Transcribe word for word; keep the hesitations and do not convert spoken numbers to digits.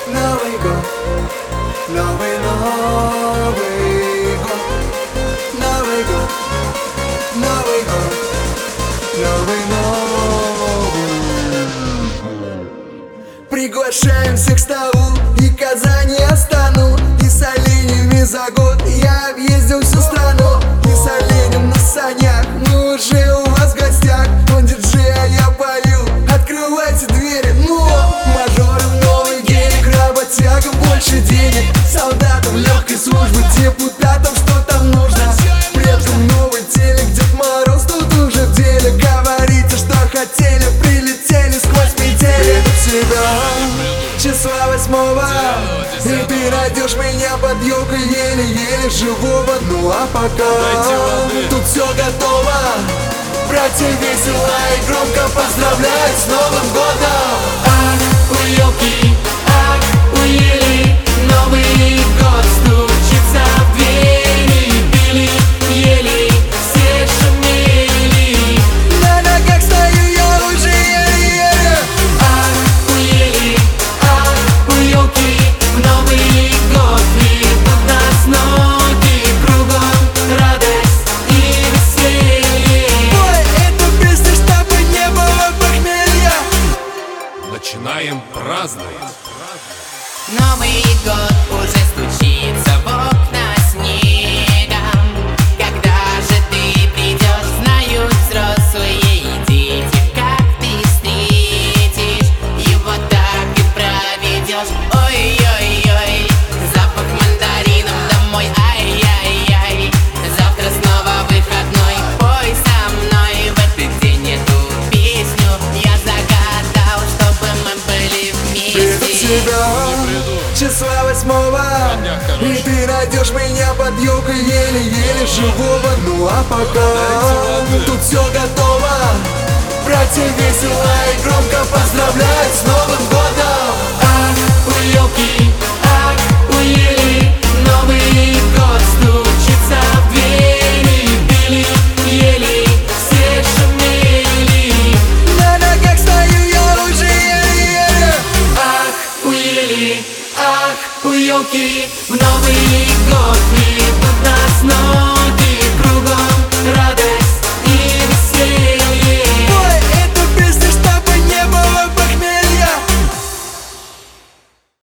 Новый год, новый, Новый год, Новый год, Новый год, Новый, Новый. Приглашаем всех к столу, и Казани я стану, и с оленями за год я объездил всю страну. И с оленем на санях, мы уже у вас в гостях. Он диджея, я полил, открывайте двери, ну мажорам новый гелик, работягам больше денег, солдатам легкой службы, депутатам что там нужно, предкам новый телек, Дед Мороз тут уже в деле. Говорите, что хотели, прилетели сквозь метели. Приду в себя числа восьмого, и ты найдешь меня под елкой еле-еле живого. Ну а пока тут все готово, братья весело и громко поздравляют с Новым годом. Ах, у елки, ах, у ели, Новый год стучится в двери. Пили, ели, все шумели. На ногах стою я уже еле-еле. Ах, у ели, ах, у елки, в Новый год ведут нас ноги. Кругом радость и веселье. Ой, эту песню, чтобы не было похмелья. Начинаем праздновать. Новый год уже стучится в окна снегом. Когда же ты придешь, знают взрослые и дети. Как ты встретишь его, так и проведешь. Ой-ой-ой, запах мандарином домой. Ай-яй-яй, завтра снова выходной. Пой со мной в этот день эту песню. Я загадал, чтобы мы были Приду в вместе. себя числа восьмого, и ты найдешь меня под елкой еле-еле живого. Ну а пока тут все готово, братья весело и громко поздравляют с Новым годом. Ах, у елки, ах, у ели, Новый год стучится в двери. Пили, ели, все шумели. На ногах стою я уже еле-еле. Ах, у ели, ах, у елки, в Новый год